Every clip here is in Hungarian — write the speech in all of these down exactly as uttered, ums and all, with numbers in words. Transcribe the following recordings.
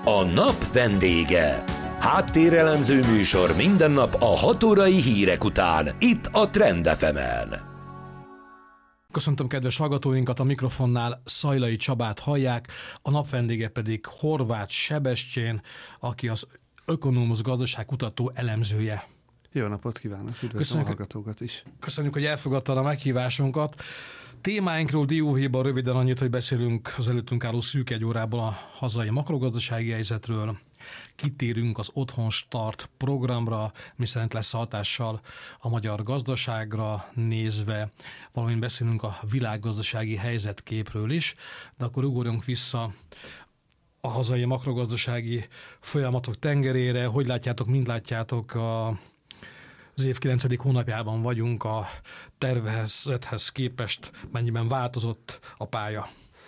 A nap vendége. Háttérelemző műsor minden nap a hat órai hírek után, itt a Trend ef emen. Köszöntöm kedves hallgatóinkat, a mikrofonnál Szajlai Csabát hallják, a nap vendége pedig Horváth Sebestyén, aki az Ökonomusz gazdaságkutató elemzője. Jó napot kívánok, üdvözlöm a hallgatókat is. Köszönjük, hogy elfogadtad a meghívásunkat. Témáinkról dióhéjban röviden annyit, hogy beszélünk az előttünk álló szűk egy órából a hazai makrogazdasági helyzetről. Kitérünk az Otthon Start programra, miszerint lesz hatással a magyar gazdaságra nézve, valamint beszélünk a világgazdasági helyzetképről is, de akkor ugorjunk vissza a hazai makrogazdasági folyamatok tengerére. Hogy látjátok, mind látjátok, a az év kilencedik hónapjában vagyunk, a tervezethez képest mennyiben változott a pálya?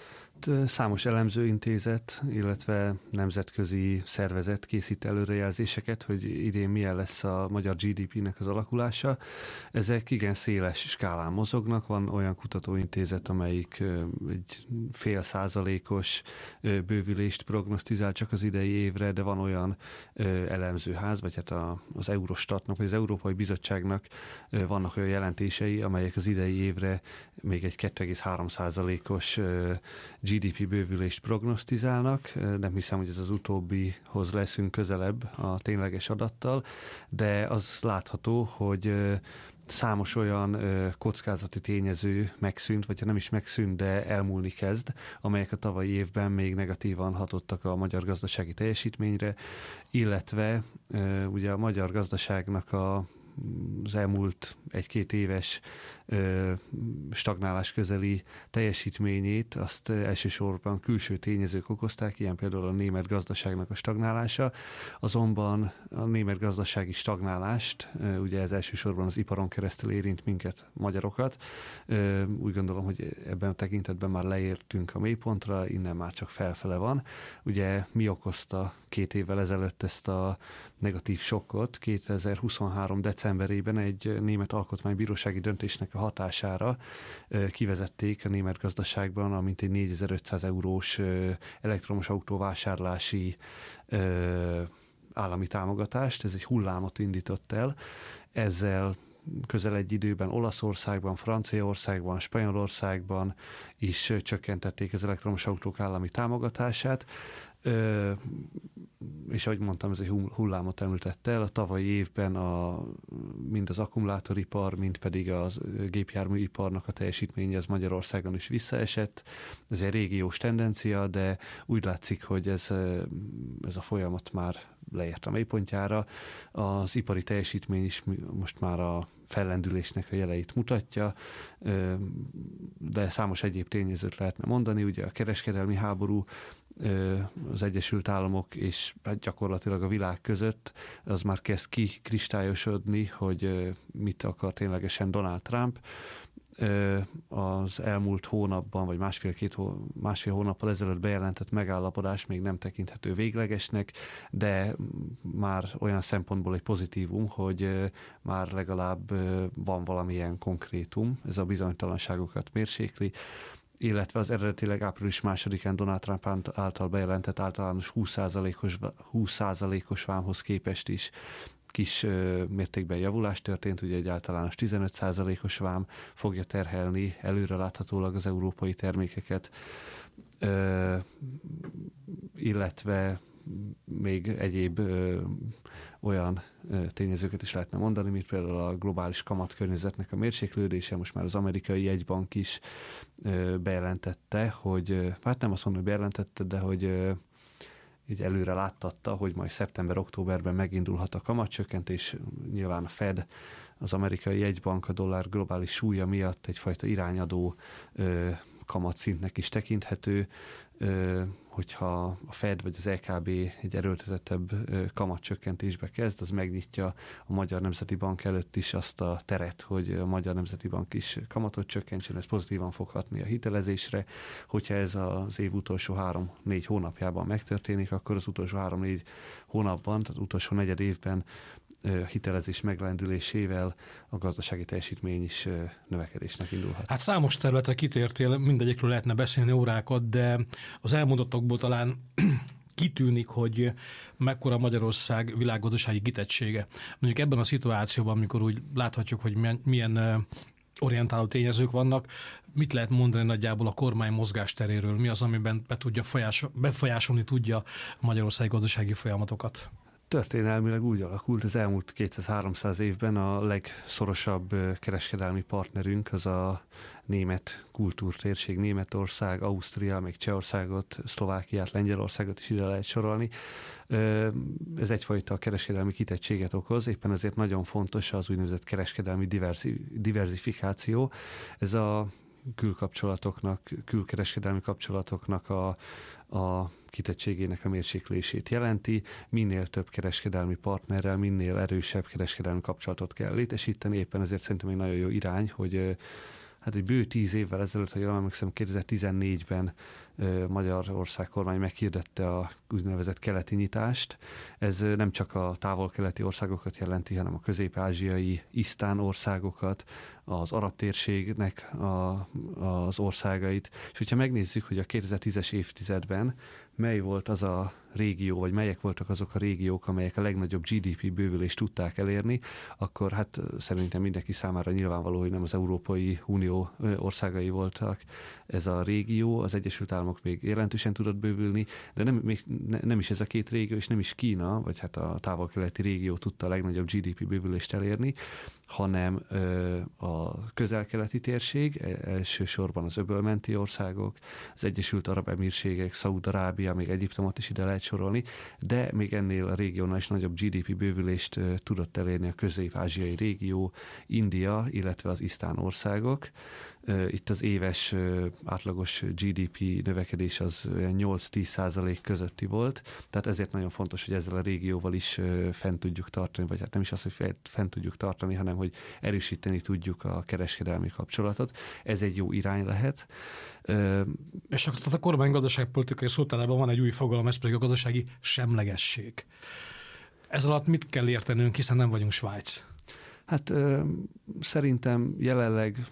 Számos elemzőintézet, illetve nemzetközi szervezet készít előrejelzéseket, hogy idén milyen lesz a magyar gé dé pének az alakulása. Ezek igen széles skálán mozognak. Van olyan kutatóintézet, amelyik egy fél százalékos bővülést prognosztizál csak az idei évre, de van olyan elemzőház, vagy hát az Eurostatnak, vagy az Európai Bizottságnak vannak olyan jelentései, amelyek az idei évre még egy két egész három százalékos gé dé pé bővülést prognosztizálnak. Nem hiszem, hogy ez az utóbbihoz leszünk közelebb a tényleges adattal, de az látható, hogy számos olyan kockázati tényező megszűnt, vagy ha nem is megszűnt, de elmúlni kezd, amelyek a tavalyi évben még negatívan hatottak a magyar gazdasági teljesítményre, illetve ugye a magyar gazdaságnak a az elmúlt egy-két éves ö, stagnálás közeli teljesítményét, azt elsősorban külső tényezők okozták, ilyen például a német gazdaságnak a stagnálása. Azonban a német gazdasági stagnálást, ö, ugye ez elsősorban az iparon keresztül érint minket, magyarokat. Ö, úgy gondolom, hogy ebben a tekintetben már leértünk a mélypontra, innen már csak felfele van. Ugye mi okozta két évvel ezelőtt ezt a negatív sokkot? kétezer-huszonhárom decemberében egy német alkotmánybírósági döntésnek a hatására kivezették a német gazdaságban a mintegy négyezer-ötszáz eurós elektromos autó vásárlási állami támogatást. Ez egy hullámot indított el. Ezzel közel egy időben Olaszországban, Franciaországban, Spanyolországban is csökkentették az elektromos autók állami támogatását. Ö, és ahogy mondtam, ez egy hullámot említett el. A tavalyi évben a, mind az akkumulátoripar, mind pedig a gépjárműiparnak a teljesítménye az Magyarországon is visszaesett. Ez egy régiós tendencia, de úgy látszik, hogy ez, ez a folyamat már leért a mélypontjára. Az ipari teljesítmény is most már a fellendülésnek a jeleit mutatja, de számos egyéb tényezőt lehetne mondani. Ugye a kereskedelmi háború az Egyesült Államok és hát gyakorlatilag a világ között, az már kezd kikristályosodni, hogy mit akar ténylegesen Donald Trump. Az elmúlt hónapban, vagy másfél-két hó, másfél hónappal ezelőtt bejelentett megállapodás még nem tekinthető véglegesnek, de már olyan szempontból egy pozitívum, hogy már legalább van valamilyen konkrétum, ez a bizonytalanságokat mérsékli, illetve az eredetileg április másodikán Donald Trump által bejelentett általános húsz százalékos, húsz százalékos vámhoz képest is kis mértékben javulás történt, ugye egy általános tizenöt százalékos vám fogja terhelni előreláthatólag az európai termékeket, ö, illetve még egyéb ö, olyan ö, tényezőket is lehetne mondani, mint például a globális kamatkörnyezetnek a mérséklődése. Most már az amerikai jegybank is ö, bejelentette, hogy, hát nem azt mondom, hogy bejelentette, de hogy ö, így előre láttatta, hogy majd szeptember-októberben megindulhat a kamatcsökkentés. Nyilván a Fed, az amerikai jegybank a dollár globális súlya miatt egyfajta irányadó ö, kamatszintnek is tekinthető, ö, hogyha a Fed vagy az é ká bé egy erőltetettebb ö, kamatcsökkentésbe kezd, az megnyitja a Magyar Nemzeti Bank előtt is azt a teret, hogy a Magyar Nemzeti Bank is kamatot csökkentsen, ez pozitívan fog hatni a hitelezésre. Hogyha ez az év utolsó három-négy hónapjában megtörténik, akkor az utolsó három-négy hónapban, tehát utolsó negyed évben hitelezés meglendülésével a gazdasági teljesítmény is növekedésnek indulhat. Hát számos területre kitértél, mindegyikről lehetne beszélni órákat, de az elmondottakból talán kitűnik, hogy mekkora Magyarország világgazdasági kitettsége. Mondjuk ebben a szituációban, amikor úgy láthatjuk, hogy milyen, milyen orientáló tényezők vannak, mit lehet mondani nagyjából a kormány mozgásteréről? Mi az, amiben be tudja folyásol, befolyásolni tudja a magyarországi gazdasági folyamatokat? Történelmileg úgy alakult, az elmúlt kétszáz-háromszáz évben a legszorosabb kereskedelmi partnerünk az a német kultúrtérség, Németország, Ausztria, még Csehországot, Szlovákiát, Lengyelországot is ide lehet sorolni. Ez egyfajta kereskedelmi kitettséget okoz, éppen ezért nagyon fontos az úgynevezett kereskedelmi diverzi, diverzifikáció. Ez a külkapcsolatoknak, külkereskedelmi kapcsolatoknak a, a kitettségének a mérséklését jelenti. Minél több kereskedelmi partnerrel, minél erősebb kereskedelmi kapcsolatot kell létesíteni, éppen ezért szerintem egy nagyon jó irány, hogy hát egy bő tíz évvel ezelőtt, ha jól emlékszem, kétezer-tizennégyben Magyarország kormány meghirdette a úgynevezett keleti nyitást. Ez nem csak a távol-keleti országokat jelenti, hanem a közép-ázsiai, isztán országokat, az arab térségnek a, az országait. És hogyha megnézzük, hogy a kétezer-tízes évtizedben mely volt az a régió, vagy melyek voltak azok a régiók, amelyek a legnagyobb gé dé pé bővülést tudták elérni, akkor hát szerintem mindenki számára nyilvánvaló, hogy nem az Európai Unió országai voltak ez a régió, az Egyesült Államok még jelentősen tudott bővülni, de nem, még nem is ez a két régió, és nem is Kína, vagy hát a távol-keleti régió tudta a legnagyobb gé dé pé bővülést elérni, hanem ö, a közel-keleti térség, elsősorban az öbölmenti országok, az Egyesült Arab Emírségek, Szaúd-Arábia, még Egyiptomot is ide lehet sorolni, de még ennél a régiónál is nagyobb gé dé pé bővülést ö, tudott elérni a közép-ázsiai régió, India, illetve az isztán országok. Itt az éves átlagos gé dé pé növekedés az nyolc-tíz százalék közötti volt, tehát ezért nagyon fontos, hogy ezzel a régióval is fent tudjuk tartani, vagy hát nem is az, hogy fent tudjuk tartani, hanem hogy erősíteni tudjuk a kereskedelmi kapcsolatot. Ez egy jó irány lehet. És akkor a kormány gazdaságpolitikai szótárában van egy új fogalom, ez pedig a gazdasági semlegesség. Ez alatt mit kell értenünk, hiszen nem vagyunk Svájc? Hát ö, szerintem jelenleg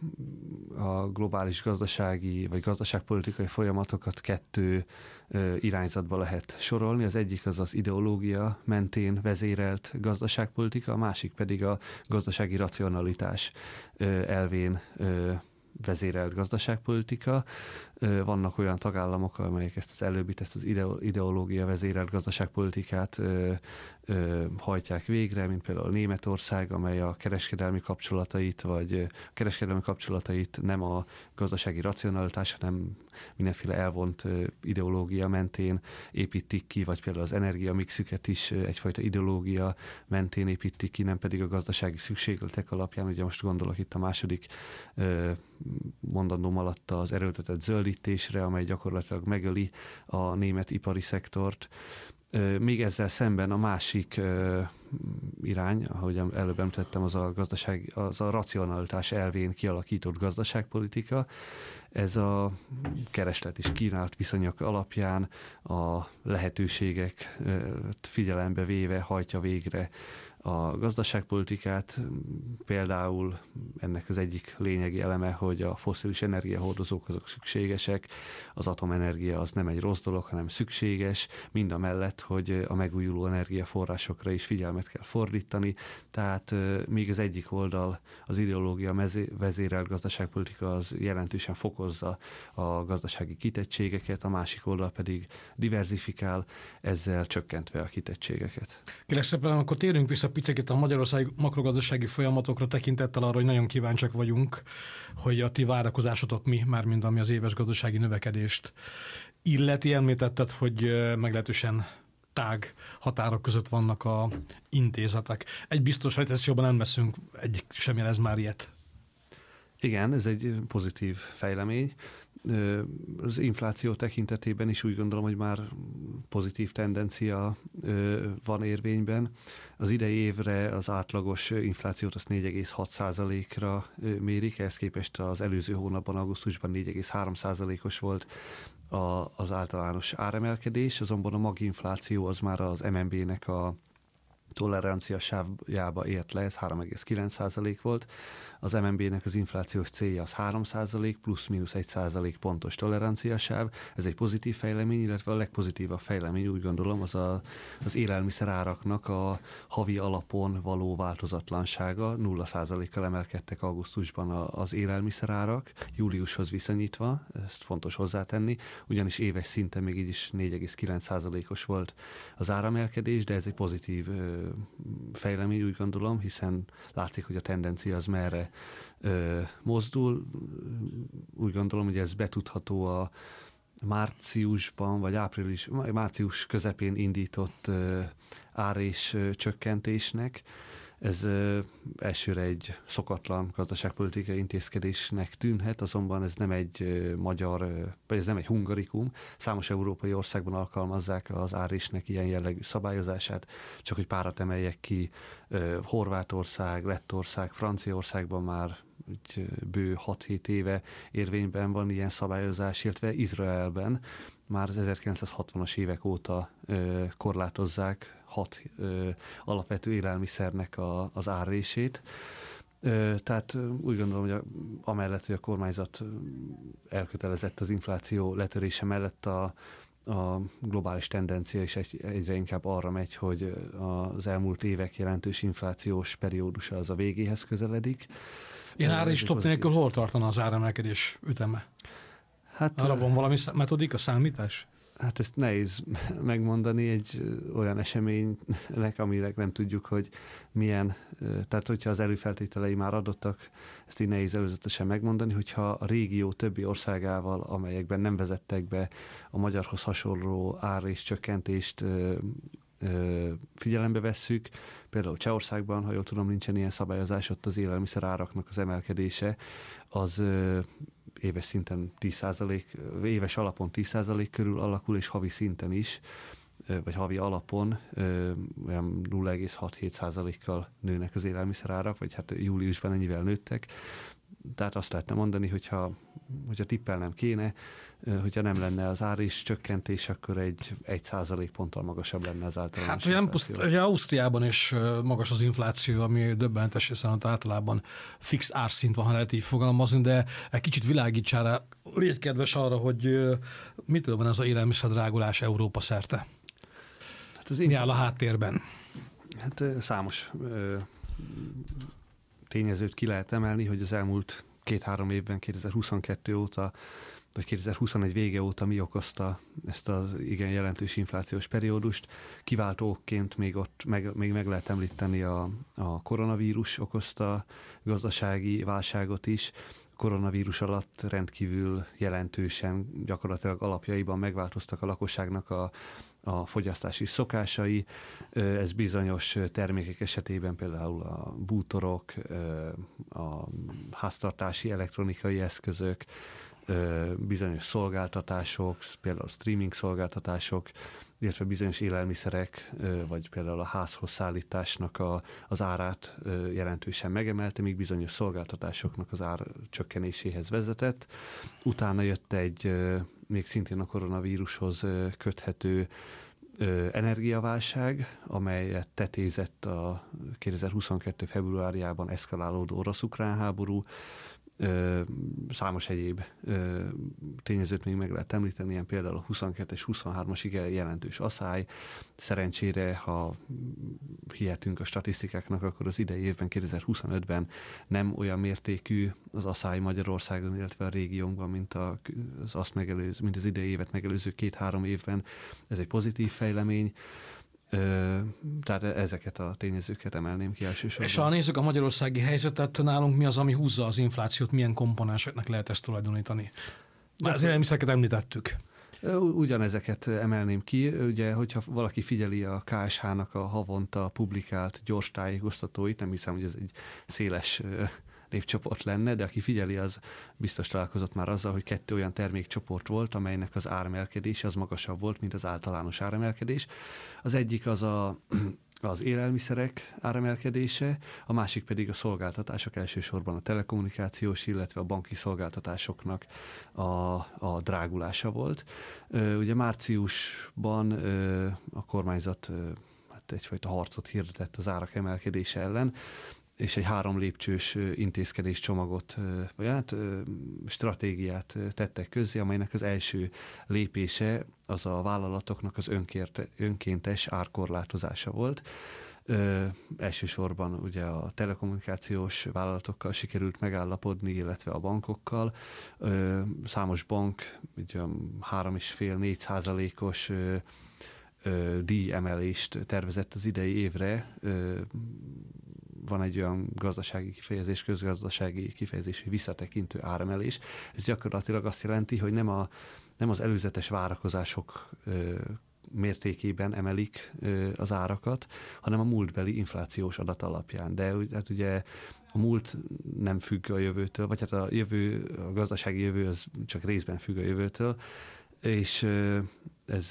a globális gazdasági vagy gazdaságpolitikai folyamatokat kettő ö, irányzatba lehet sorolni. Az egyik az az ideológia mentén vezérelt gazdaságpolitika, a másik pedig a gazdasági racionalitás ö, elvén ö, vezérelt gazdaságpolitika. Vannak olyan tagállamok, amelyek ezt az előbbit, ezt az ideológia vezérelt gazdaságpolitikát ö, ö, hajtják végre, mint például Németország, amely a kereskedelmi kapcsolatait, vagy a kereskedelmi kapcsolatait nem a gazdasági racionalitás, hanem mindenféle elvont ideológia mentén építik ki, vagy például az energiamixüket is egyfajta ideológia mentén építik ki, nem pedig a gazdasági szükségletek alapján. Ugye most gondolok itt a második ö, mondandóm alatt az erőltetett zöldítésre, amely gyakorlatilag megöli a német ipari szektort. Még ezzel szemben a másik irány, ahogy előbb említettem, az a gazdaság, az a racionalitás elvén kialakított gazdaságpolitika. Ez a kereslet és kínálat viszonyok alapján a lehetőségek figyelembe véve hajtja végre a gazdaságpolitikát. Például ennek az egyik lényegi eleme, hogy a fosszilis energiahordozók azok szükségesek, az atomenergia az nem egy rossz dolog, hanem szükséges, mind a mellett, hogy a megújuló energiaforrásokra is figyelmet kell fordítani, tehát még az egyik oldal, az ideológia vezérelt gazdaságpolitika az jelentősen fokozza a gazdasági kitettségeket, a másik oldal pedig diverzifikál, ezzel csökkentve a kitettségeket. Kérlek szépen, akkor térjünk vissza picit a magyarországi makrogazdasági folyamatokra, tekintettel arra, hogy nagyon kíváncsiak vagyunk, hogy a ti várakozásotok mi, mármint ami az éves gazdasági növekedést illeti. Említetted, hogy meglehetősen tág határok között vannak a intézetek. Egy biztos recesszióban nem leszünk, egyik sem jelez már ilyet. Igen, ez egy pozitív fejlemény. Az infláció tekintetében is úgy gondolom, hogy már pozitív tendencia van érvényben. Az idei évre az átlagos inflációt azt négy egész hat százalékra mérik, ehhez képest az előző hónapban, augusztusban négy egész három százalékos volt az általános áremelkedés, azonban a maginfláció az már az em en bé-nek a tolerancia sávjába ért le, ez három egész kilenc százalék volt. Az em en bé-nek az inflációs célja az három százalék, plusz-mínusz egy százalék pontos tolerancia sáv. Ez egy pozitív fejlemény, illetve a legpozitívabb fejlemény, úgy gondolom, az a, az élelmiszer áraknak a havi alapon való változatlansága. nulla százalékkal emelkedtek augusztusban az élelmiszer árak, júliushoz viszonyítva, ezt fontos hozzátenni, ugyanis éves szinten még így is négy egész kilenc százalékos volt az áramelkedés, de ez egy pozitív fejlemény, úgy gondolom, hiszen látszik, hogy a tendencia az merre ö, mozdul. Úgy gondolom, hogy ez betudható a márciusban, vagy április, március közepén indított ö, ár és ö, csökkentésnek. Ez ö, elsőre egy szokatlan gazdaságpolitikai intézkedésnek tűnhet, azonban ez nem egy ö, magyar, ö, vagy ez nem egy hungarikum. Számos európai országban alkalmazzák az árésnek ilyen jellegű szabályozását, csak hogy párat emeljek ki, ö, Horvátország, Lettország, Franciaországban már úgy, bő hat-hét éve érvényben van ilyen szabályozás, illetve Izraelben már az ezerkilencszázhatvanas évek óta ö, korlátozzák hat ö, alapvető élelmiszernek a, az árrését. Ö, tehát úgy gondolom, hogy a, amellett, hogy a kormányzat elkötelezett az infláció letörése mellett, a, a globális tendencia is egy, egyre inkább arra megy, hogy az elmúlt évek jelentős inflációs periódusa az a végéhez közeledik. Én ár és stop nélkül hol tartana az áremelkedés üteme? Hát, arra van valami metodika, számítás? Hát ezt nehéz megmondani egy olyan eseménynek, aminek nem tudjuk, hogy milyen, tehát hogyha az előfeltételei már adottak, ezt így nehéz előzetesen megmondani, hogyha a régió többi országával, amelyekben nem vezettek be a magyarhoz hasonló ár és csökkentést, figyelembe vesszük. Például Csehországban, ha jól tudom, nincsen ilyen szabályozás, ott az élelmiszer áraknak az emelkedése az éves szinten tíz százalék, éves alapon tíz százalék körül alakul, és havi szinten is, vagy havi alapon olyan nulla egész hat-hét százalékkal nőnek az élelmiszerárak, vagy hát júliusban ennyivel nőttek. Tehát azt lehetne mondani, hogyha, hogyha tippelnem kéne, hogyha nem lenne az ár is csökkentés, akkor egy egy százalék ponttal magasabb lenne az általános. Hát ugye, nem puszt, ugye Ausztriában is magas az infláció, ami döbbentes, hiszen általában fix árszint van, ha lehet így fogalmazni, de egy kicsit világítsá rá, légy kedves arra, hogy mitől van ez az élelmiszerdrágulás Európa szerte? Hát az Mi áll a háttérben? Hát számos ö, tényezőt ki lehet emelni, hogy az elmúlt két-három évben, kétezer-huszonkettő óta, vagy kétezer-huszonegy vége óta mi okozta ezt az igen jelentős inflációs periódust. Kiváltóként még ott meg, még meg lehet említeni a, a koronavírus okozta gazdasági válságot is. A koronavírus alatt rendkívül jelentősen, gyakorlatilag alapjaiban megváltoztak a lakosságnak a a fogyasztási szokásai. Ez bizonyos termékek esetében például a bútorok, a háztartási elektronikai eszközök, bizonyos szolgáltatások, például streaming szolgáltatások, illetve bizonyos élelmiszerek, vagy például a házhoz szállításnak a, az árát jelentősen megemelte, míg bizonyos szolgáltatásoknak az ár csökkenéséhez vezetett. Utána jött egy még szintén a koronavírushoz köthető energiaválság, amelyet tetézett a kétezer-huszonkettő februárjában eszkalálódó orosz-ukrán háború. Számos egyéb tényezőt még meg lehet említeni, ilyen például a huszonkettes huszonhármas igen jelentős asszály. Szerencsére, ha hihetünk a statisztikáknak, akkor az idei évben, kétezer-huszonötben nem olyan mértékű az asszály Magyarországon, illetve a régiónkban, mint az, azt megelőző, mint az idei évet megelőző két-három évben. Ez egy pozitív fejlemény. Tehát ezeket a tényezőket emelném ki elsősorban. És ha nézzük a magyarországi helyzetet, nálunk mi az, ami húzza az inflációt, milyen komponenseknek lehet ezt tulajdonítani? Már az élelmiszereket említettük. Ugyanezeket emelném ki. Ugye, hogyha valaki figyeli a ká es há-nak a havonta publikált gyors tájékoztatóit, nem hiszem, hogy ez egy széles népcsoport lenne, de aki figyeli, az biztos találkozott már azzal, hogy kettő olyan termékcsoport volt, amelynek az áremelkedése az magasabb volt, mint az általános áremelkedés. Az egyik az a az élelmiszerek áremelkedése, a másik pedig a szolgáltatások, elsősorban a telekommunikációs, illetve a banki szolgáltatásoknak a, a drágulása volt. Ugye márciusban a kormányzat egyfajta harcot hirdetett az árak emelkedése ellen, és egy három lépcsős intézkedés csomagot, vagy hát stratégiát tettek közzé, amelynek az első lépése az a vállalatoknak az önkéntes árkorlátozása volt. Ö, elsősorban ugye a telekommunikációs vállalatokkal sikerült megállapodni, illetve a bankokkal. Ö, számos bank ugye három és fél négy százalékos ö, ö, díjemelést tervezett az idei évre. Ö, van egy olyan gazdasági kifejezés, közgazdasági kifejezés, hogy visszatekintő áremelés. Ez gyakorlatilag azt jelenti, hogy nem, a, nem az előzetes várakozások ö, mértékében emelik az árakat, hanem a múltbeli inflációs adat alapján. De hát ugye a múlt nem függ a jövőtől, vagy hát a jövő, a gazdasági jövő az csak részben függ a jövőtől, és ez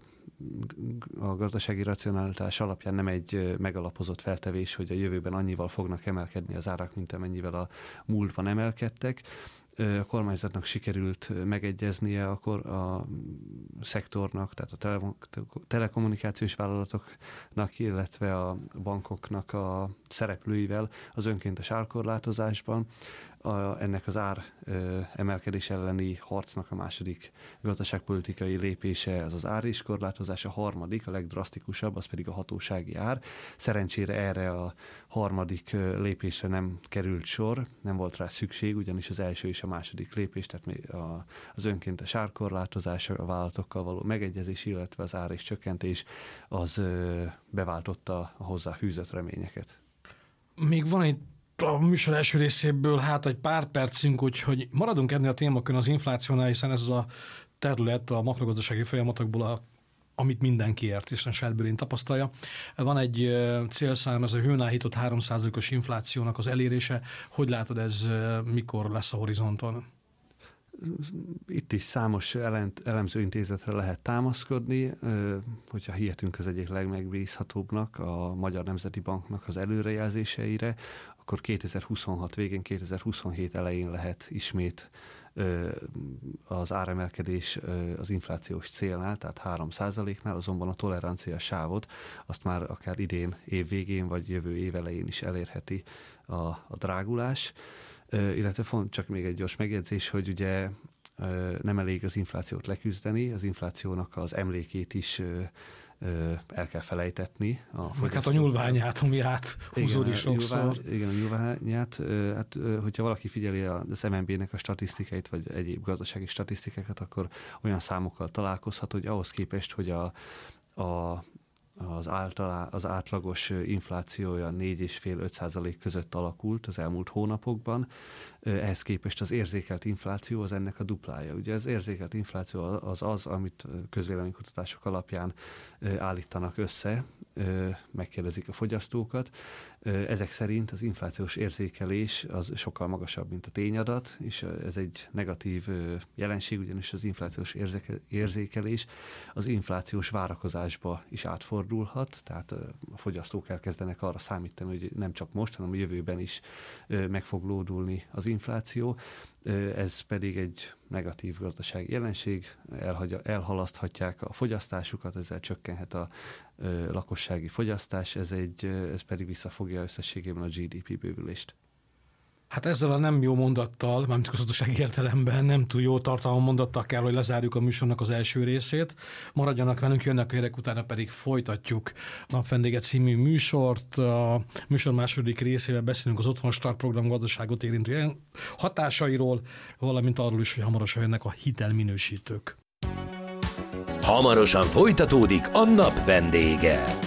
a gazdasági racionalitás alapján nem egy megalapozott feltevés, hogy a jövőben annyival fognak emelkedni az árak, mint amennyivel a múltban emelkedtek. A kormányzatnak sikerült megegyeznie akkor a szektornak, tehát a tele, telekommunikációs vállalatoknak, illetve a bankoknak a szereplőivel az önkéntes árkorlátozásban. A, ennek az ár ö, emelkedés elleni harcnak a második gazdaságpolitikai lépése az az áréskorlátozás, a harmadik, a legdrasztikusabb, az pedig a hatósági ár. Szerencsére erre a harmadik ö, lépésre nem került sor, nem volt rá szükség, ugyanis az első és a második lépés, tehát még a, az önkéntes árkorlátozás, a vállalatokkal való megegyezés, illetve az árés csökkentés, az ö, beváltotta a hozzá fűzött reményeket. Még van egy a műsor első részéből hát egy pár percünk, úgyhogy maradunk ennél a témakön az inflációnál, hiszen ez az a terület a makrogazdasági folyamatokból, a, amit mindenki ért, és saját bőrén tapasztalja. Van egy célszám, ez a hőnáhított három százalékos inflációnak az elérése. Hogy látod, ez mikor lesz a horizonton? Itt is számos elemzőintézetre lehet támaszkodni, hogyha hihetünk az egyik legmegbízhatóbbnak, a Magyar Nemzeti Banknak az előrejelzéseire, akkor kétezer-huszonhat végén, kétezer-huszonhét elején lehet ismét az áremelkedés az inflációs célnál, tehát három százaléknál, azonban a tolerancia sávot azt már akár idén év végén, vagy jövő év elején is elérheti a, a drágulás. Illetve font, csak még egy gyors megjegyzés, hogy ugye nem elég az inflációt leküzdeni, az inflációnak az emlékét is el kell felejtetni. A hát a nyúlványát, ami áthúzódik sokszor. Igen, a nyúlványát. Hát, hogyha valaki figyeli az em en bé-nek a statisztikáit, vagy egyéb gazdasági statisztikákat, akkor olyan számokkal találkozhat, hogy ahhoz képest, hogy a, a Az, általá, az átlagos inflációja négy egész öt százalék között alakult az elmúlt hónapokban. Ehhez képest az érzékelt infláció az ennek a duplája. Ugye az érzékelt infláció az az, amit közvéleménykutatások alapján állítanak össze, megkérdezik a fogyasztókat. Ezek szerint az inflációs érzékelés az sokkal magasabb, mint a tényadat, és ez egy negatív jelenség, ugyanis az inflációs érzékelés az inflációs várakozásba is átfordulhat, tehát a fogyasztók elkezdenek arra számítani, hogy nem csak most, hanem a jövőben is meg fog lódulni az infláció. Ez pedig egy negatív gazdasági jelenség, elhagy, elhalaszthatják a fogyasztásukat, ezzel csökkenhet a ö, lakossági fogyasztás, ez, egy, ez pedig visszafogja összességében a gé dé pé bővülést. Hát ezzel a nem jó mondattal, mármint gazdasági értelemben nem túl jó tartalmú mondattal kell, hogy lezárjuk a műsornak az első részét. Maradjanak velünk, jönnek a hírek, utána pedig folytatjuk Napvendége című műsort. A műsor második részében beszélünk az Otthon Start program gazdaságot érintő hatásairól, valamint arról is, hogy hamarosan jönnek a hitelminősítők. Hamarosan folytatódik a Napvendége.